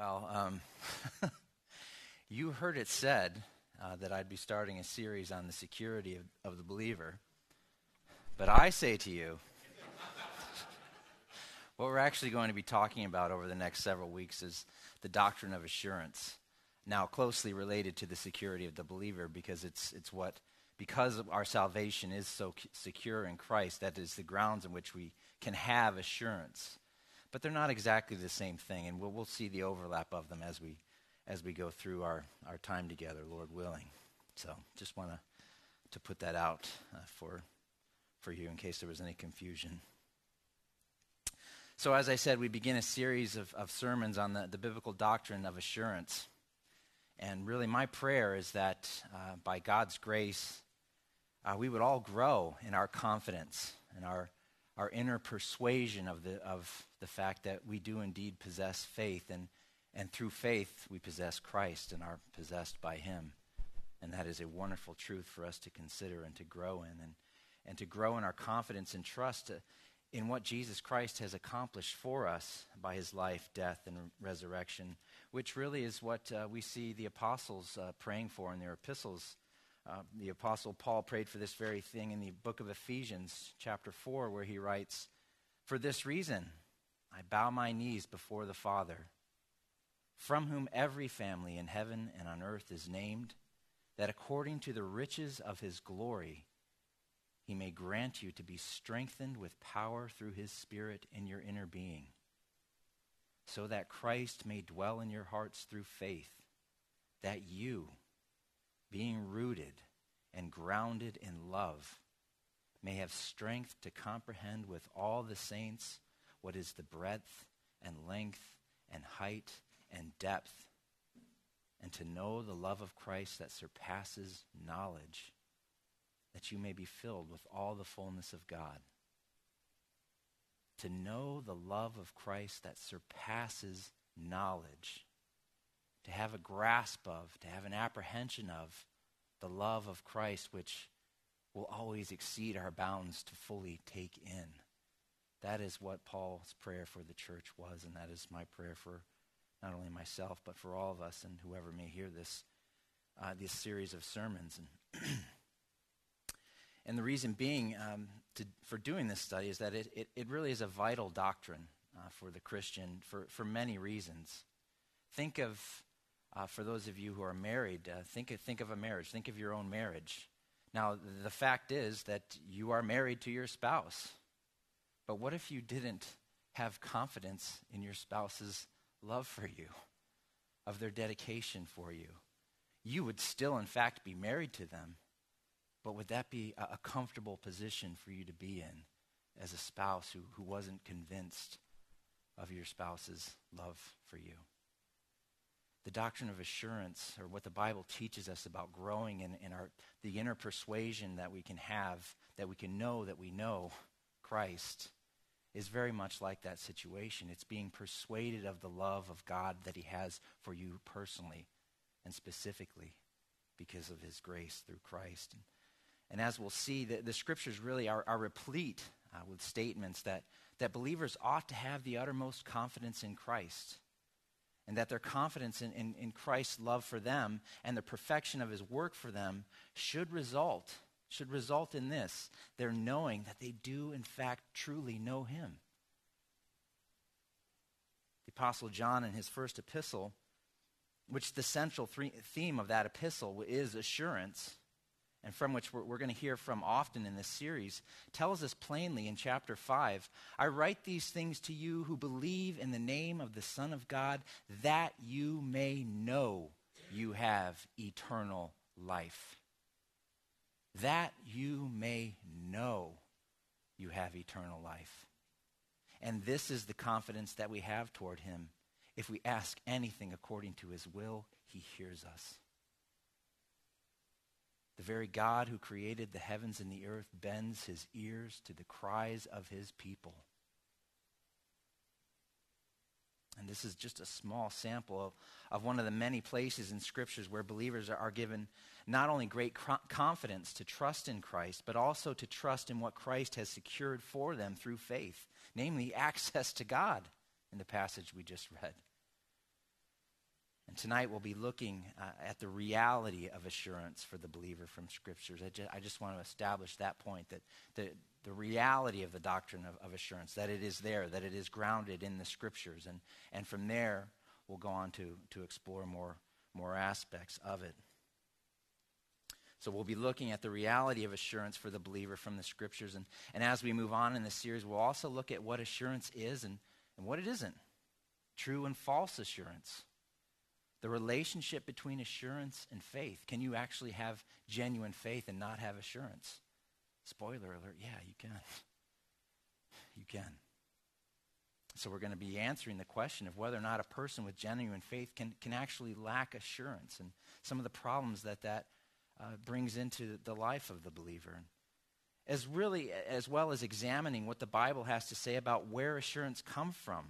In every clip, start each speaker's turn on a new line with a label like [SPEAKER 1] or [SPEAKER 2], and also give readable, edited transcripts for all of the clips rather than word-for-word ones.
[SPEAKER 1] Well, you heard it said that I'd be starting a series on the security of the believer. But I say to you, what we're actually going to be talking about over the next several weeks is the doctrine of assurance. Now, closely related to the security of the believer, because because of our salvation is so secure in Christ, that is the grounds in which we can have assurance. But they're not exactly the same thing, and we'll see the overlap of them as we go through our time together, Lord willing. So just want to put that out for you in case there was any confusion. So as I said, we begin a series of sermons on the biblical doctrine of assurance. And really my prayer is that by God's grace, we would all grow in our confidence and our inner persuasion of the fact that we do indeed possess faith, and through faith we possess Christ and are possessed by him. And that is a wonderful truth for us to consider and to grow in, and to grow in our confidence and trust in what Jesus Christ has accomplished for us by his life, death, and resurrection, which really is what we see the apostles praying for in their epistles. The apostle Paul prayed for this very thing in the book of Ephesians, chapter 4, where he writes, "For this reason I bow my knees before the Father, from whom every family in heaven and on earth is named, that according to the riches of his glory he may grant you to be strengthened with power through his Spirit in your inner being, so that Christ may dwell in your hearts through faith, that you, being rooted and grounded in love, may have strength to comprehend with all the saints what is the breadth and length and height and depth, and to know the love of Christ that surpasses knowledge, that you may be filled with all the fullness of God." To know the love of Christ that surpasses knowledge, to have a grasp of, to have an apprehension of the love of Christ, which will always exceed our bounds to fully take in. That is what Paul's prayer for the church was, and that is my prayer for not only myself, but for all of us and whoever may hear this series of sermons. And the reason being for doing this study is that it really is a vital doctrine for the Christian for many reasons. Think of, for those of you who are married, think of a marriage. Think of your own marriage. Now, the fact is that you are married to your spouse. But what if you didn't have confidence in your spouse's love for you, of their dedication for you? You would still, in fact, be married to them. But would that be a comfortable position for you to be in as a spouse who wasn't convinced of your spouse's love for you? The doctrine of assurance, or what the Bible teaches us about growing in the inner persuasion that we can have, that we can know that we know Christ, is very much like that situation. It's being persuaded of the love of God that he has for you personally and specifically because of his grace through Christ. And as we'll see, the scriptures really are replete with statements that believers ought to have the uttermost confidence in Christ, and that their confidence in Christ's love for them and the perfection of his work for them should result in this, their knowing that they do in fact truly know him. The Apostle John in his first epistle, which the central theme of that epistle is assurance, and from which we're going to hear from often in this series, tells us plainly in chapter 5, "I write these things to you who believe in the name of the Son of God, that you may know you have eternal life." That you may know you have eternal life. And this is the confidence that we have toward him. If we ask anything according to his will, he hears us. The very God who created the heavens and the earth bends his ears to the cries of his people. And this is just a small sample of one of the many places in scriptures where believers are given not only great confidence to trust in Christ, but also to trust in what Christ has secured for them through faith, namely access to God in the passage we just read. tonight we'll be looking at the reality of assurance for the believer from Scriptures. I just want to establish that point, that the reality of the doctrine of assurance, that it is there, that it is grounded in the Scriptures. And from there, we'll go on to explore more aspects of it. So we'll be looking at the reality of assurance for the believer from the Scriptures. And as we move on in this series, we'll also look at what assurance is and what it isn't. True and false assurance. The relationship between assurance and faith. Can you actually have genuine faith and not have assurance? Spoiler alert, yeah, you can. You can. So we're going to be answering the question of whether or not a person with genuine faith can actually lack assurance, and some of the problems that brings into the life of the believer. As well as examining what the Bible has to say about where assurance comes from,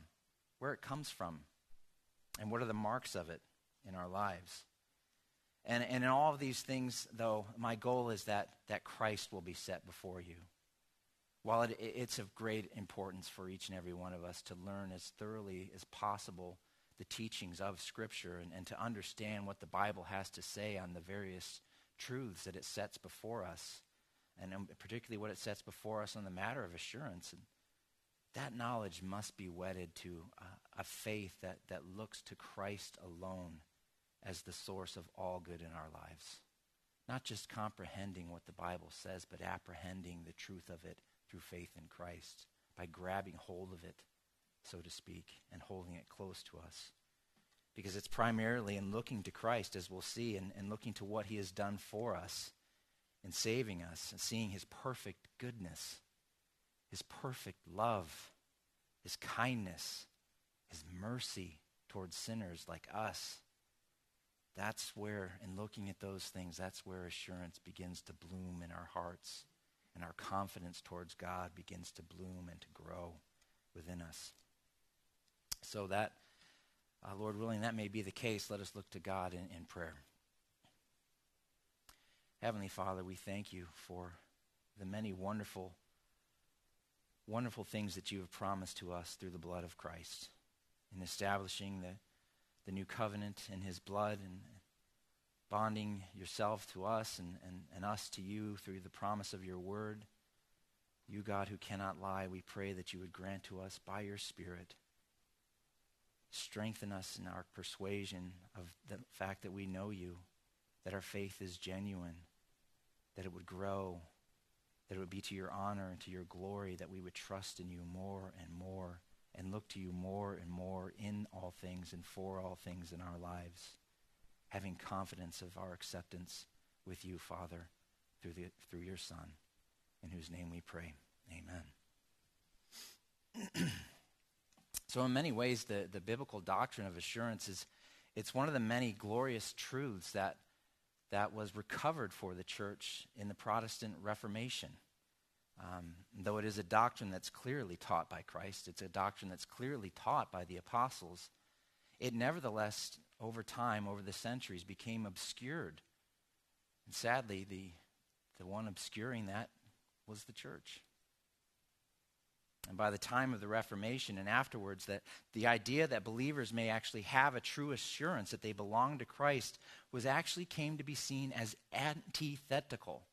[SPEAKER 1] and what are the marks of it in our lives. And in all of these things, though, my goal is that Christ will be set before you. While it's of great importance for each and every one of us to learn as thoroughly as possible the teachings of Scripture and to understand what the Bible has to say on the various truths that it sets before us, and particularly what it sets before us on the matter of assurance. And that knowledge must be wedded to a faith that looks to Christ alone as the source of all good in our lives. Not just comprehending what the Bible says, but apprehending the truth of it through faith in Christ, by grabbing hold of it, so to speak, and holding it close to us. Because it's primarily in looking to Christ, as we'll see, and looking to what he has done for us in saving us and seeing his perfect goodness, his perfect love, his kindness, his mercy towards sinners like us. That's where, in looking at those things, that's where assurance begins to bloom in our hearts, and our confidence towards God begins to bloom and to grow within us. So that, Lord willing, that may be the case. Let us look to God in prayer. Heavenly Father, we thank you for the many wonderful, wonderful things that you have promised to us through the blood of Christ, in establishing the new covenant in his blood, and bonding yourself to us and us to you through the promise of your word. You, God, who cannot lie, we pray that you would grant to us by your Spirit, strengthen us in our persuasion of the fact that we know you, that our faith is genuine, that it would grow, that it would be to your honor and to your glory, that we would trust in you more and more, and look to you more and more in all things and for all things in our lives, having confidence of our acceptance with you, Father, through your Son, in whose name we pray. Amen. So in many ways, the biblical doctrine of assurance it's one of the many glorious truths that was recovered for the church in the Protestant Reformation. Though it is a doctrine that's clearly taught by Christ, it's a doctrine that's clearly taught by the apostles, it nevertheless, over time, over the centuries, became obscured. And sadly, the one obscuring that was the church. And by the time of the Reformation and afterwards, that the idea that believers may actually have a true assurance that they belong to Christ was actually came to be seen as antithetical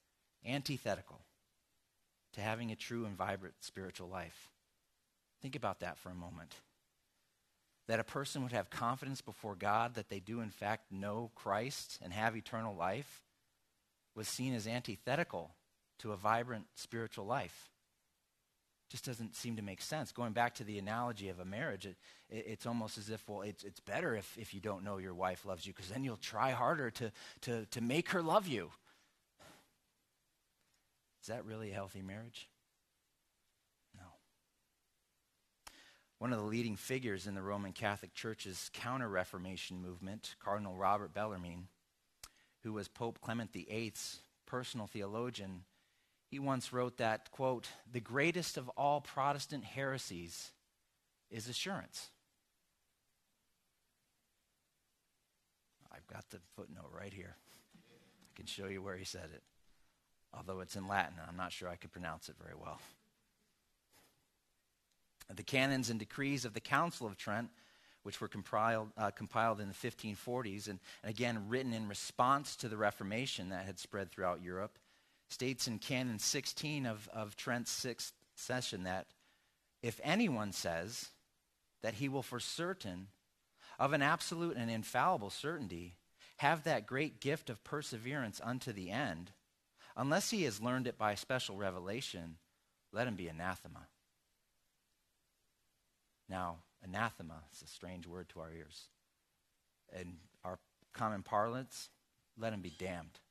[SPEAKER 1] to having a true and vibrant spiritual life. Think about that for a moment. That a person would have confidence before God that they do in fact know Christ and have eternal life was seen as antithetical to a vibrant spiritual life. Just doesn't seem to make sense. Going back to the analogy of a marriage, it's almost as if, well, it's better if you don't know your wife loves you, because then you'll try harder to make her love you. Is that really a healthy marriage? No. One of the leading figures in the Roman Catholic Church's Counter-Reformation movement, Cardinal Robert Bellarmine, who was Pope Clement VIII's personal theologian, he once wrote that, quote, "The greatest of all Protestant heresies is assurance." I've got the footnote right here. I can show you where he said it. Although it's in Latin, I'm not sure I could pronounce it very well. The canons and decrees of the Council of Trent, which were compiled in the 1540s and again written in response to the Reformation that had spread throughout Europe, states in Canon 16 of Trent's Sixth Session that if anyone says that he will for certain, of an absolute and infallible certainty, have that great gift of perseverance unto the end, unless he has learned it by special revelation, let him be anathema. Now, anathema is a strange word to our ears. In our common parlance, let him be damned.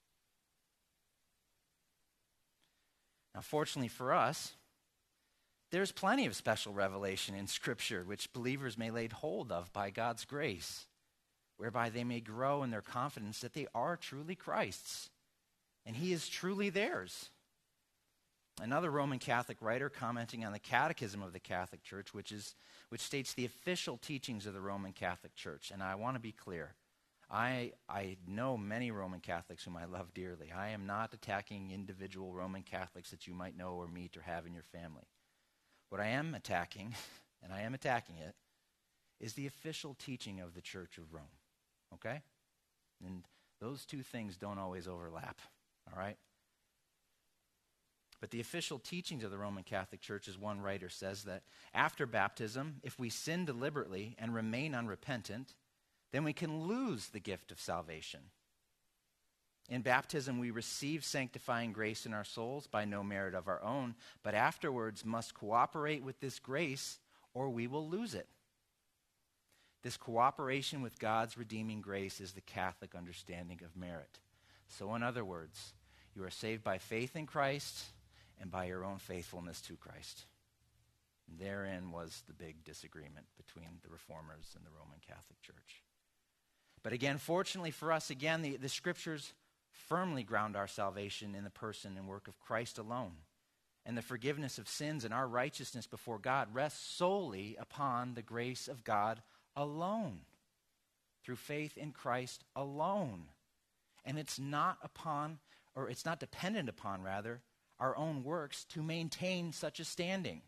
[SPEAKER 1] Now, fortunately for us, there's plenty of special revelation in Scripture which believers may lay hold of by God's grace, whereby they may grow in their confidence that they are truly Christ's, and he is truly theirs. Another Roman Catholic writer commenting on the Catechism of the Catholic Church, which states the official teachings of the Roman Catholic Church, and I want to be clear, I know many Roman Catholics whom I love dearly. I am not attacking individual Roman Catholics that you might know or meet or have in your family. What I am attacking, and I am attacking it, is the official teaching of the Church of Rome, okay? And those two things don't always overlap, all right? But the official teachings of the Roman Catholic Church, as one writer says, that after baptism, if we sin deliberately and remain unrepentant, then we can lose the gift of salvation. In baptism, we receive sanctifying grace in our souls by no merit of our own, but afterwards must cooperate with this grace or we will lose it. This cooperation with God's redeeming grace is the Catholic understanding of merit. So in other words, you are saved by faith in Christ and by your own faithfulness to Christ. And therein was the big disagreement between the Reformers and the Roman Catholic Church. But again, fortunately for us, again, the Scriptures firmly ground our salvation in the person and work of Christ alone. And the forgiveness of sins and our righteousness before God rests solely upon the grace of God alone, through faith in Christ alone. And it's not dependent upon, rather, our own works to maintain such a standing.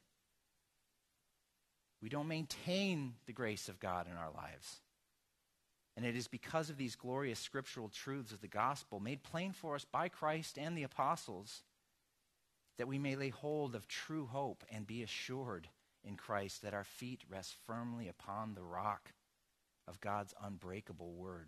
[SPEAKER 1] We don't maintain the grace of God in our lives. And it is because of these glorious scriptural truths of the gospel made plain for us by Christ and the apostles that we may lay hold of true hope and be assured in Christ that our feet rest firmly upon the rock of God's unbreakable word.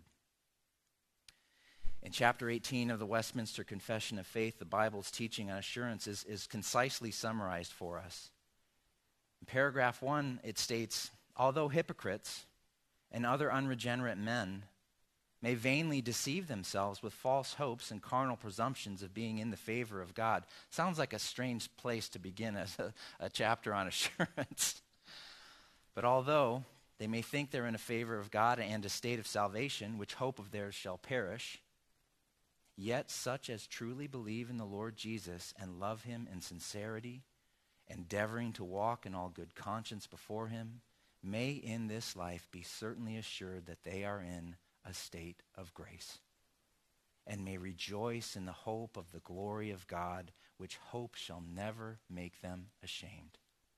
[SPEAKER 1] In chapter 18 of the Westminster Confession of Faith, the Bible's teaching on assurance is concisely summarized for us. In paragraph 1, it states, although hypocrites and other unregenerate men may vainly deceive themselves with false hopes and carnal presumptions of being in the favor of God. Sounds like a strange place to begin as a chapter on assurance. But although they may think they're in a favor of God and a state of salvation, which hope of theirs shall perish, yet such as truly believe in the Lord Jesus and love him in sincerity, endeavoring to walk in all good conscience before him, may in this life be certainly assured that they are in a state of grace, and may rejoice in the hope of the glory of God, which hope shall never make them ashamed.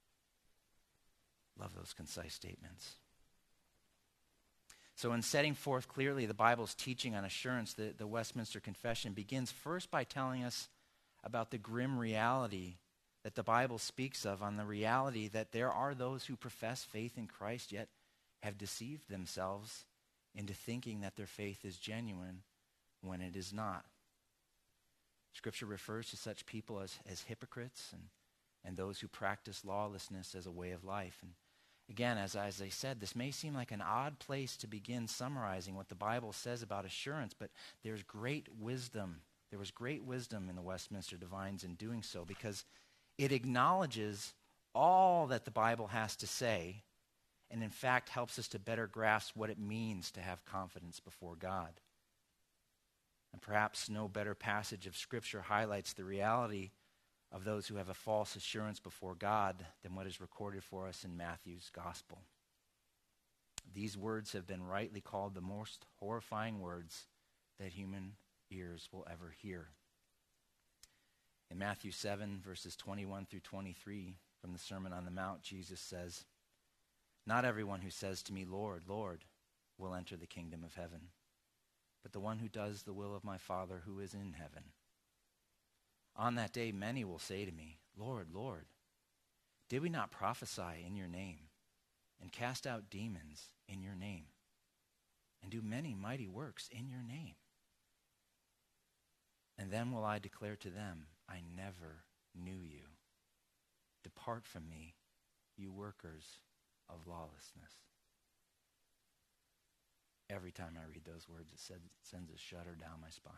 [SPEAKER 1] Love those concise statements. So in setting forth clearly the Bible's teaching on assurance, the Westminster Confession begins first by telling us about the grim reality that the Bible speaks of, on the reality that there are those who profess faith in Christ yet have deceived themselves into thinking that their faith is genuine when it is not. Scripture refers to such people as hypocrites and those who practice lawlessness as a way of life. And again, as I said, this may seem like an odd place to begin summarizing what the Bible says about assurance, but there's great wisdom. There was great wisdom in the Westminster Divines in doing so, because it acknowledges all that the Bible has to say, and in fact helps us to better grasp what it means to have confidence before God. And perhaps no better passage of Scripture highlights the reality of those who have a false assurance before God than what is recorded for us in Matthew's Gospel. These words have been rightly called the most horrifying words that human ears will ever hear. In Matthew 7, verses 21 through 23, from the Sermon on the Mount, Jesus says, Not everyone who says to me, Lord, Lord, will enter the kingdom of heaven, but the one who does the will of my Father who is in heaven. On that day many will say to me, Lord, Lord, did we not prophesy in your name, and cast out demons in your name, and do many mighty works in your name? And then will I declare to them, I never knew you. Depart from me, you workers of lawlessness. Every time I read those words, it sends a shudder down my spine.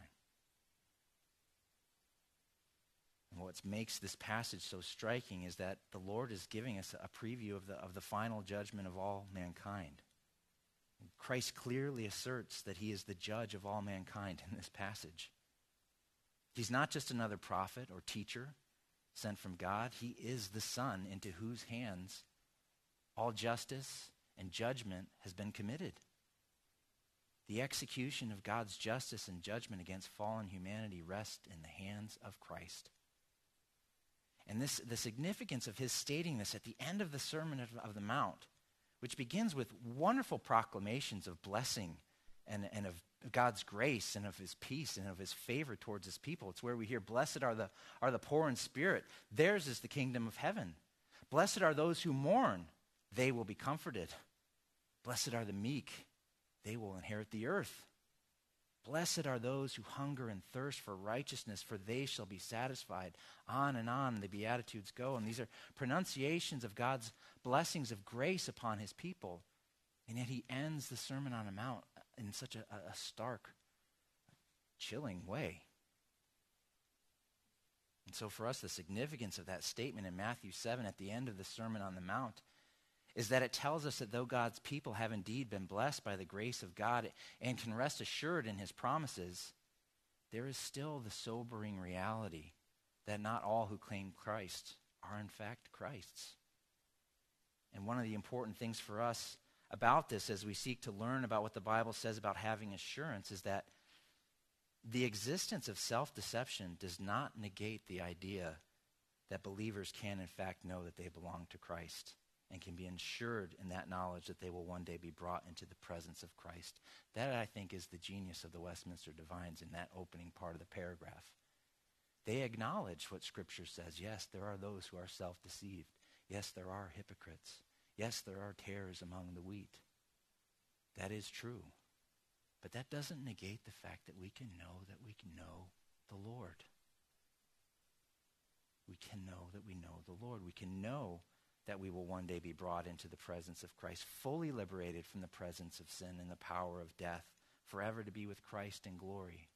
[SPEAKER 1] And what makes this passage so striking is that the Lord is giving us a preview of the final judgment of all mankind. Christ clearly asserts that he is the judge of all mankind in this passage. He's not just another prophet or teacher sent from God. He is the Son into whose hands all justice and judgment has been committed. The execution of God's justice and judgment against fallen humanity rests in the hands of Christ. And the significance of his stating this at the end of the Sermon of the Mount, which begins with wonderful proclamations of blessing and of God's grace and of his peace and of his favor towards his people. It's where we hear, blessed are the poor in spirit. Theirs is the kingdom of heaven. Blessed are those who mourn. They will be comforted. Blessed are the meek. They will inherit the earth. Blessed are those who hunger and thirst for righteousness, for they shall be satisfied. On and on the Beatitudes go. And these are pronunciations of God's blessings of grace upon his people. And yet he ends the Sermon on the Mount in such a stark, chilling way. And so for us, the significance of that statement in Matthew 7 at the end of the Sermon on the Mount is that it tells us that though God's people have indeed been blessed by the grace of God and can rest assured in his promises, there is still the sobering reality that not all who claim Christ are in fact Christ's. And one of the important things for us about this as we seek to learn about what the Bible says about having assurance is that the existence of self-deception does not negate the idea that believers can in fact know that they belong to Christ and can be ensured in that knowledge that they will one day be brought into the presence of Christ. That, I think, is the genius of the Westminster Divines in that opening part of the paragraph. They acknowledge what Scripture says. Yes, there are those who are self-deceived. Yes, there are hypocrites. Yes, there are tares among the wheat. That is true. But that doesn't negate the fact that we can know the Lord. We can know that we know the Lord. We can know that we will one day be brought into the presence of Christ, fully liberated from the presence of sin and the power of death, forever to be with Christ in glory.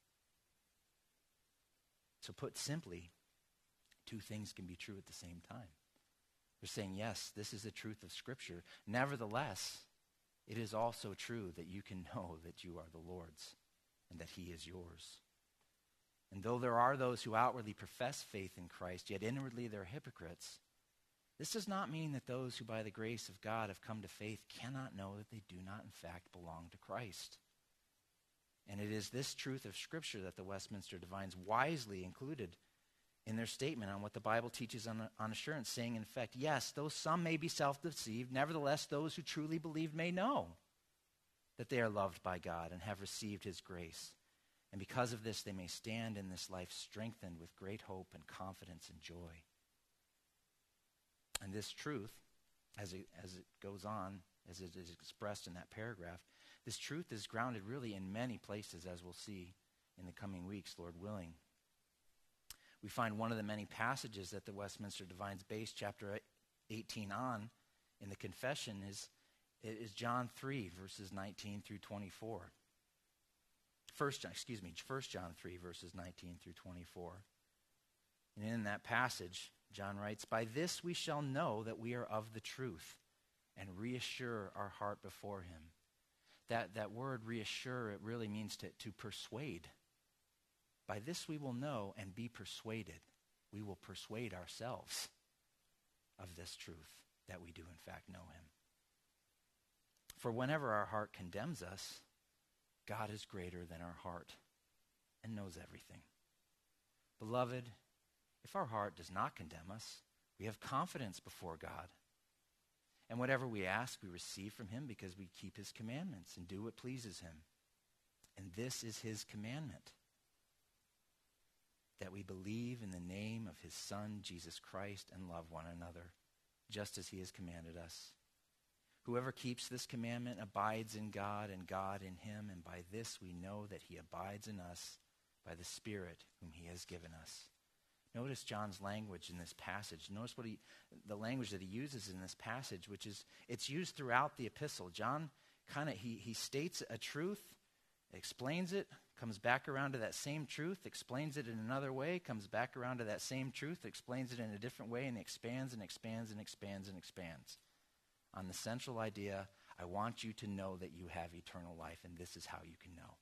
[SPEAKER 1] So put simply, two things can be true at the same time. We're saying, yes, this is the truth of Scripture. Nevertheless, it is also true that you can know that you are the Lord's and that he is yours. And though there are those who outwardly profess faith in Christ, yet inwardly they're hypocrites, this does not mean that those who by the grace of God have come to faith cannot know that they do not in fact belong to Christ. And it is this truth of Scripture that the Westminster Divines wisely included in their statement on what the Bible teaches on assurance, saying, in fact, yes, though some may be self-deceived, nevertheless those who truly believe may know that they are loved by God and have received his grace. And because of this, they may stand in this life strengthened with great hope and confidence and joy. And this truth, as it goes on, as it is expressed in that paragraph, this truth is grounded really in many places, as we'll see in the coming weeks, Lord willing. We find one of the many passages that the Westminster Divines base chapter 18 on in the confession is John 3, verses 19 through 24. 1 John 3, verses 19 through 24. And in that passage, John writes, by this we shall know that we are of the truth and reassure our heart before him. That word reassure, it really means to persuade. By this we will know and be persuaded. We will persuade ourselves of this truth, that we do in fact know him. For whenever our heart condemns us, God is greater than our heart and knows everything. Beloved, if our heart does not condemn us, we have confidence before God. And whatever we ask, we receive from him because we keep his commandments and do what pleases him. And this is his commandment, that we believe in the name of his Son, Jesus Christ, and love one another, just as he has commanded us. Whoever keeps this commandment abides in God, and God in him, and by this we know that he abides in us by the Spirit whom he has given us. Notice John's language in this passage. Notice the language that he uses in this passage, which is, it's used throughout the epistle. John he states a truth, explains it, comes back around to that same truth, explains it in another way, comes back around to that same truth, explains it in a different way, and expands and expands and expands and expands on the central idea, I want you to know that you have eternal life, and this is how you can know.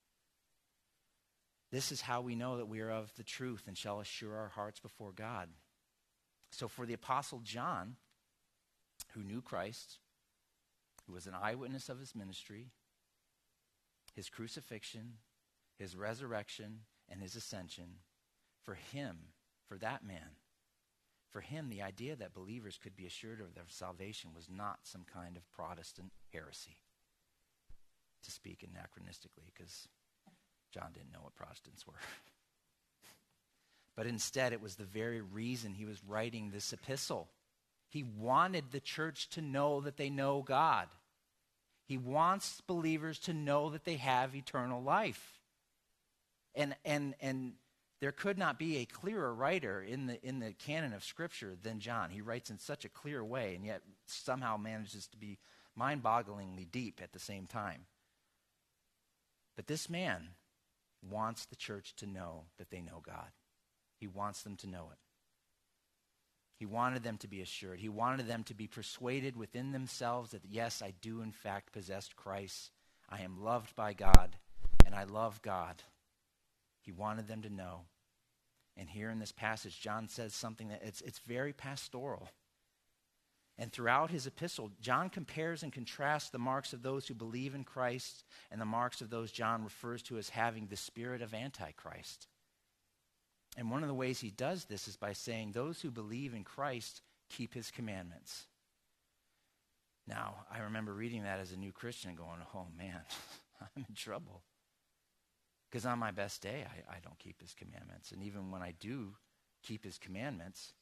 [SPEAKER 1] This is how we know that we are of the truth and shall assure our hearts before God. So for the Apostle John, who knew Christ, who was an eyewitness of his ministry, his crucifixion, his resurrection, and his ascension, for him, for that man, for him, the idea that believers could be assured of their salvation was not some kind of Protestant heresy, to speak anachronistically, because John didn't know what Protestants were. But instead, it was the very reason he was writing this epistle. He wanted the church to know that they know God. He wants believers to know that they have eternal life. And there could not be a clearer writer in the canon of Scripture than John. He writes in such a clear way, and yet somehow manages to be mind-bogglingly deep at the same time. But this man wants the church to know that they know God. He wants them to know it. He wanted them to be assured. He wanted them to be persuaded within themselves that, yes, I do in fact possess Christ. I am loved by God, and I love God. He wanted them to know. And here in this passage, John says something that it's very pastoral. And throughout his epistle, John compares and contrasts the marks of those who believe in Christ and the marks of those John refers to as having the spirit of Antichrist. And one of the ways he does this is by saying those who believe in Christ keep his commandments. Now, I remember reading that as a new Christian and going, oh man, I'm in trouble. Because on my best day, I don't keep his commandments. And even when I do keep his commandments,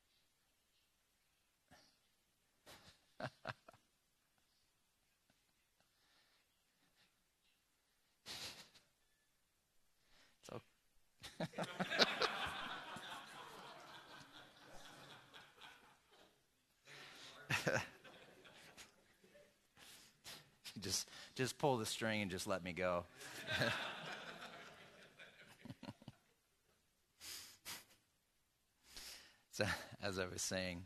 [SPEAKER 1] so just pull the string and just let me go. So, as I was saying,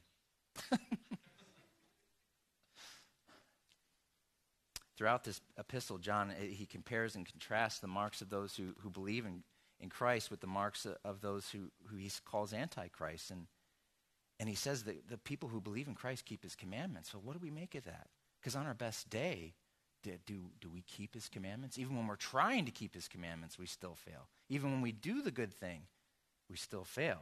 [SPEAKER 1] throughout this epistle, John, he compares and contrasts the marks of those who believe in Christ with the marks of those who he calls antichrist. And he says that the people who believe in Christ keep his commandments. So what do we make of that? Because on our best day, do we keep his commandments? Even when we're trying to keep his commandments, we still fail. Even when we do the good thing, we still fail.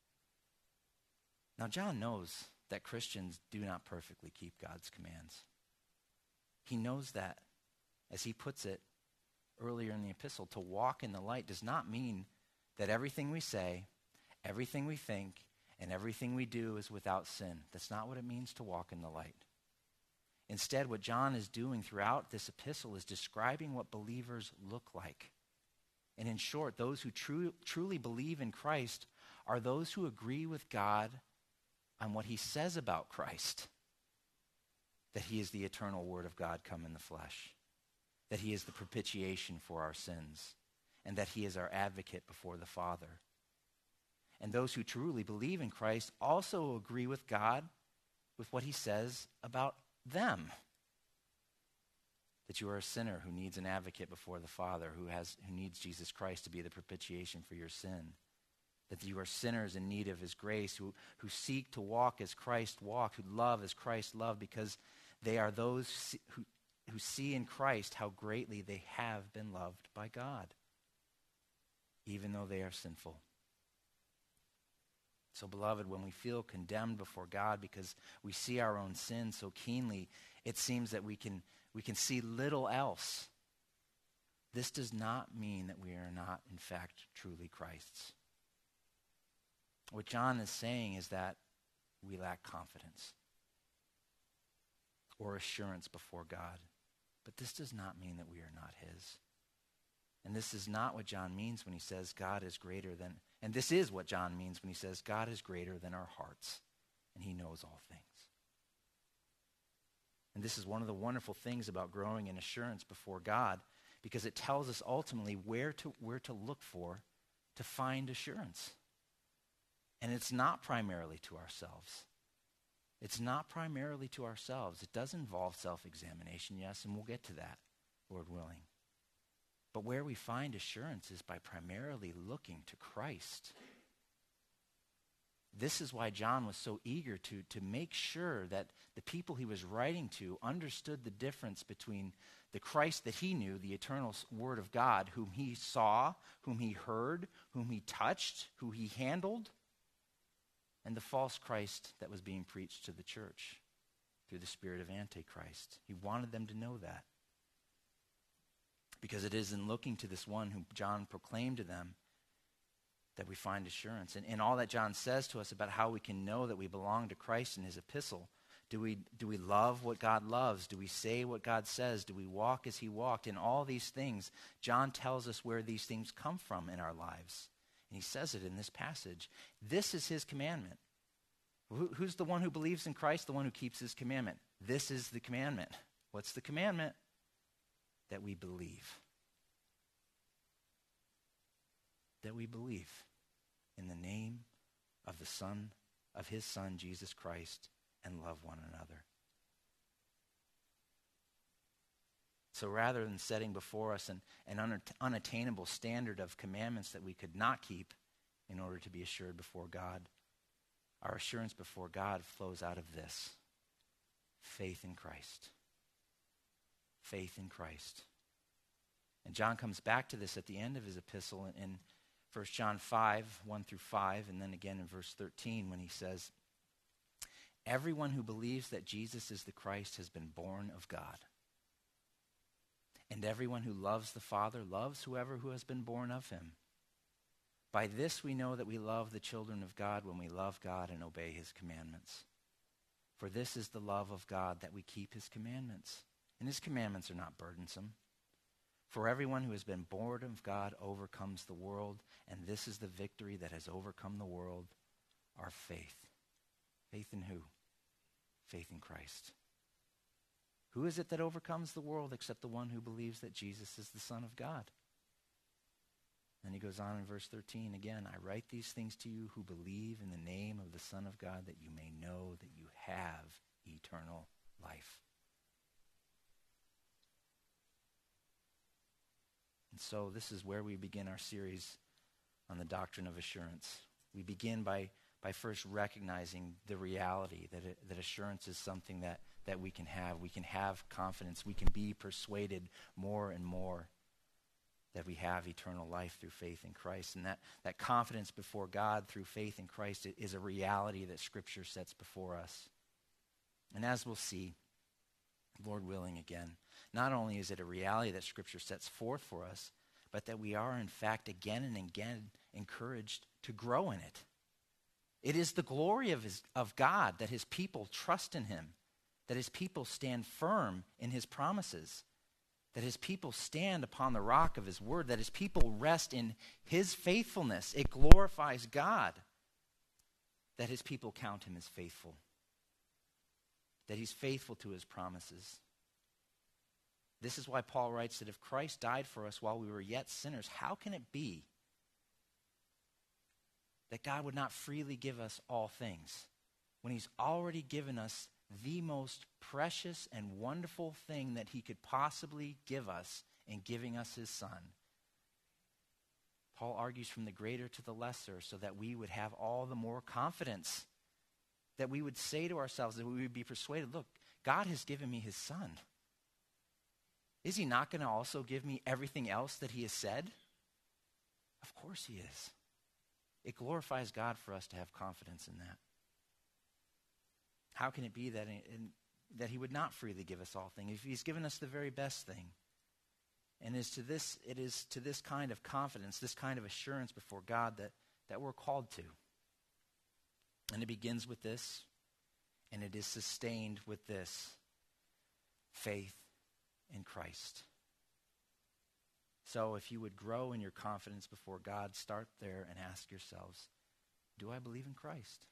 [SPEAKER 1] Now, John knows that Christians do not perfectly keep God's commands. He knows that. As he puts it earlier in the epistle, to walk in the light does not mean that everything we say, everything we think, and everything we do is without sin. That's not what it means to walk in the light. Instead, what John is doing throughout this epistle is describing what believers look like. And in short, those who truly believe in Christ are those who agree with God on what he says about Christ. That he is the eternal Word of God come in the flesh. That he is the propitiation for our sins. And that he is our advocate before the Father. And those who truly believe in Christ also agree with God with what he says about them. That you are a sinner who needs an advocate before the Father, who needs Jesus Christ to be the propitiation for your sin. That you are sinners in need of his grace, who seek to walk as Christ walked, who love as Christ loved, because they are those who see in Christ how greatly they have been loved by God, even though they are sinful. So, beloved, when we feel condemned before God because we see our own sin so keenly, it seems that we can see little else. This does not mean that we are not, in fact, truly Christ's. What John is saying is that we lack confidence or assurance before God. But this does not mean that we are not his. And this is not what John means when he says God is greater than, and this is what John means when he says God is greater than our hearts, and he knows all things. And this is one of the wonderful things about growing in assurance before God, because it tells us ultimately where to look for to find assurance. And it's not primarily to ourselves. It's not primarily to ourselves. It does involve self-examination, yes, and we'll get to that, Lord willing. But where we find assurance is by primarily looking to Christ. This is why John was so eager to make sure that the people he was writing to understood the difference between the Christ that he knew, the eternal Word of God, whom he saw, whom he heard, whom he touched, who he handled, and the false Christ that was being preached to the church through the spirit of Antichrist. He wanted them to know that. Because it is in looking to this one whom John proclaimed to them that we find assurance. And all that John says to us about how we can know that we belong to Christ in his epistle. Do we love what God loves? Do we say what God says? Do we walk as he walked? In all these things, John tells us where these things come from in our lives. And he says it in this passage. This is his commandment. Who's the one who believes in Christ? The one who keeps his commandment. This is the commandment. What's the commandment? That we believe. That we believe in the name of the Son, of his Son, Jesus Christ, and love one another. So rather than setting before us an unattainable standard of commandments that we could not keep in order to be assured before God, our assurance before God flows out of this: faith in Christ. Faith in Christ. And John comes back to this at the end of his epistle in 1 John 5, 1 through 5, and then again in verse 13 when he says, everyone who believes that Jesus is the Christ has been born of God. And everyone who loves the Father loves whoever who has been born of him. By this we know that we love the children of God when we love God and obey his commandments. For this is the love of God, that we keep his commandments. And his commandments are not burdensome. For everyone who has been born of God overcomes the world, and this is the victory that has overcome the world, our faith. Faith in who? Faith in Christ. Who is it that overcomes the world except the one who believes that Jesus is the Son of God? Then he goes on in verse 13 again, I write these things to you who believe in the name of the Son of God, that you may know that you have eternal life. And so this is where we begin our series on the doctrine of assurance. We begin by first recognizing the reality that assurance is something that we can have. We can have confidence. We can be persuaded more and more that we have eternal life through faith in Christ. And that confidence before God through faith in Christ is a reality that Scripture sets before us. And as we'll see, Lord willing again, not only is it a reality that Scripture sets forth for us, but that we are in fact again and again encouraged to grow in it. It is the glory of God that his people trust in him, that his people stand firm in his promises, that his people stand upon the rock of his word, that his people rest in his faithfulness. It glorifies God that his people count him as faithful, that he's faithful to his promises. This is why Paul writes that if Christ died for us while we were yet sinners, how can it be that God would not freely give us all things when he's already given us the most precious and wonderful thing that he could possibly give us in giving us his Son? Paul argues from the greater to the lesser so that we would have all the more confidence, that we would say to ourselves, that we would be persuaded, look, God has given me his Son. Is he not going to also give me everything else that he has said? Of course he is. It glorifies God for us to have confidence in that. How can it be that he would not freely give us all things if he's given us the very best thing? And it is to this kind of confidence, this kind of assurance before God that we're called to. And it begins with this, and it is sustained with this: faith in Christ. So if you would grow in your confidence before God, start there and ask yourselves, do I believe in Christ?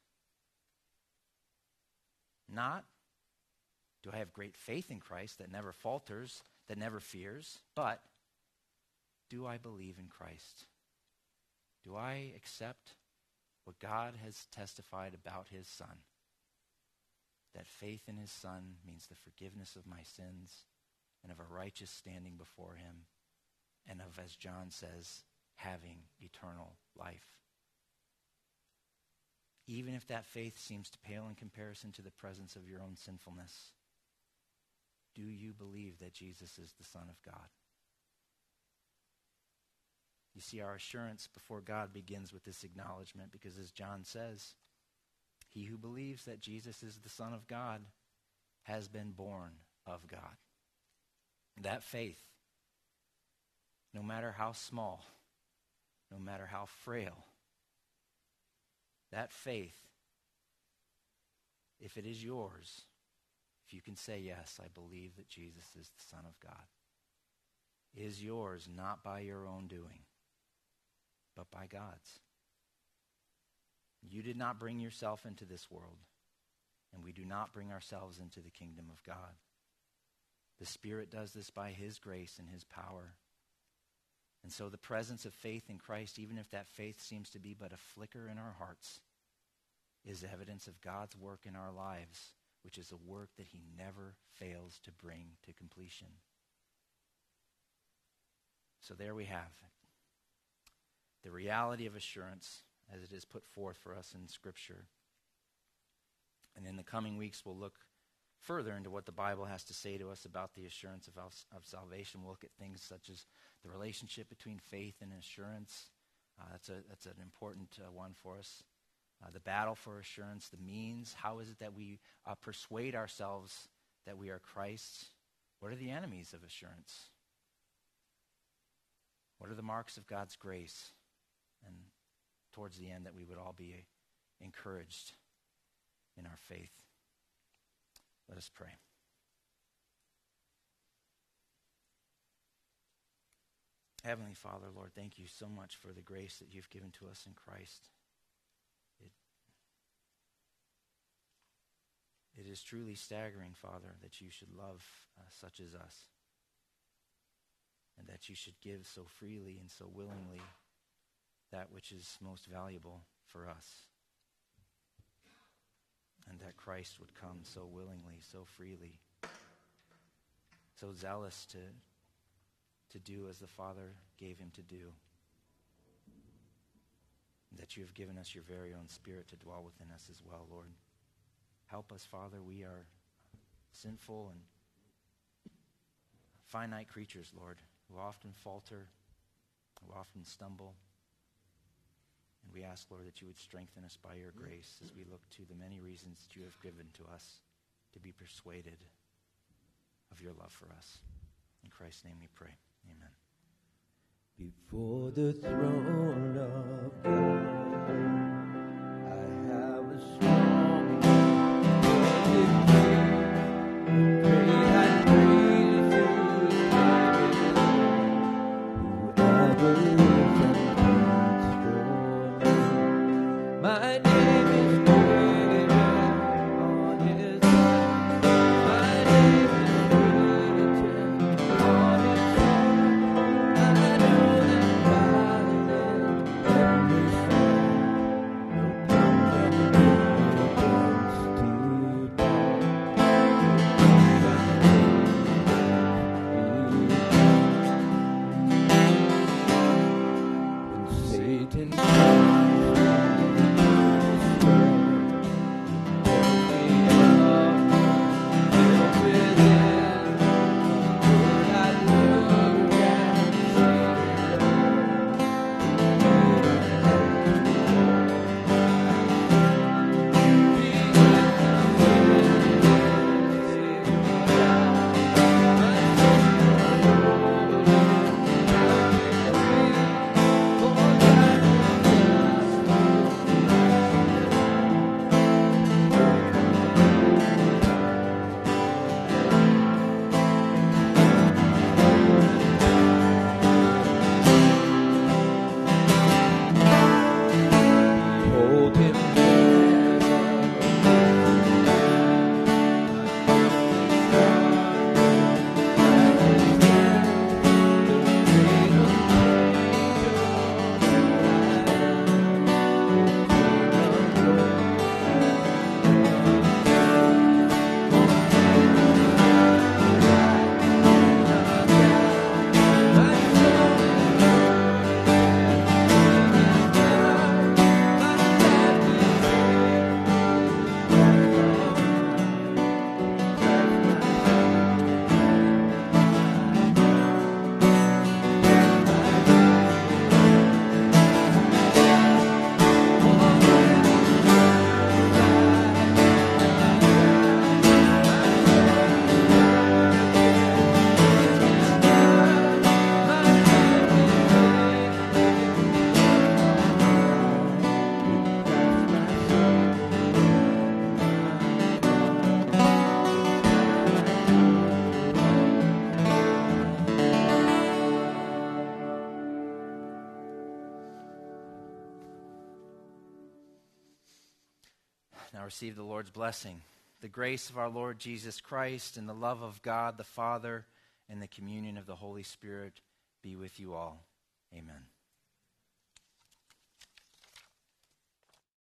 [SPEAKER 1] Not, do I have great faith in Christ that never falters, that never fears, but do I believe in Christ? Do I accept what God has testified about his Son? That faith in his Son means the forgiveness of my sins and of a righteous standing before him, and of, as John says, having eternal life. Even if that faith seems to pale in comparison to the presence of your own sinfulness, do you believe that Jesus is the Son of God? You see, our assurance before God begins with this acknowledgement, because as John says, he who believes that Jesus is the Son of God has been born of God. That faith, no matter how small, no matter how frail, that faith, if it is yours, if you can say, yes, I believe that Jesus is the Son of God, is yours not by your own doing, but by God's. You did not bring yourself into this world, and we do not bring ourselves into the kingdom of God. The Spirit does this by his grace and his power. And so the presence of faith in Christ, even if that faith seems to be but a flicker in our hearts, is evidence of God's work in our lives, which is a work that he never fails to bring to completion. So there we have it. The reality of assurance as it is put forth for us in Scripture. And in the coming weeks, we'll look further into what the Bible has to say to us about the assurance of salvation. We'll look at things such as the relationship between faith and assurance. That's an important one for us. The battle for assurance, the means. How is it that we persuade ourselves that we are Christ's? What are the enemies of assurance? What are the marks of God's grace? And towards the end, that we would all be encouraged in our faith. Let us pray. Heavenly Father, Lord, thank you so much for the grace that you've given to us in Christ. It is truly staggering, Father, that you should love such as us, and that you should give so freely and so willingly that which is most valuable for us, and that Christ would come so willingly, so freely, so zealous to do as the Father gave him to do, and that you have given us your very own Spirit to dwell within us as well, Lord. Help us, Father. We are sinful and finite creatures, Lord, who often falter, who often stumble. And we ask, Lord, that you would strengthen us by your grace as we look to the many reasons that you have given to us to be persuaded of your love for us. In Christ's name we pray. Amen.
[SPEAKER 2] Before the throne of God, I have a strong great high priest who is whoever lives and pleads for me. My name is written on his heart. My name is written on his heart. I know that God is in every soul. No tongue can be against you. My name is
[SPEAKER 1] receive the Lord's blessing. The grace of our Lord Jesus Christ and the love of God the Father and the communion of the Holy Spirit be with you all. Amen.